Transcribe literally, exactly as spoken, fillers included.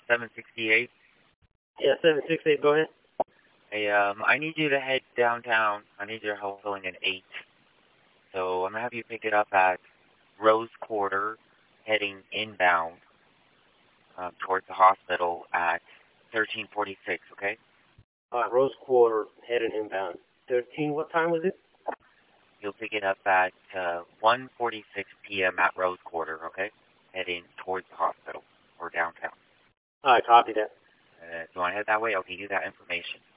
seven sixty-eight. Yeah, seven sixty-eight, go ahead. Hey, um, I need you to head downtown. I need your help filling an eight. So I'm going to have you pick it up at Rose Quarter, heading inbound uh, towards the hospital at thirteen forty-six, okay? All right, Rose Quarter, heading inbound. thirteen, what time was it? You'll pick it up at uh, one forty-six p m at Rose Quarter, okay? Heading towards the hospital or downtown. All right, copy that. Uh, do you want to head that way? I'll give you that information.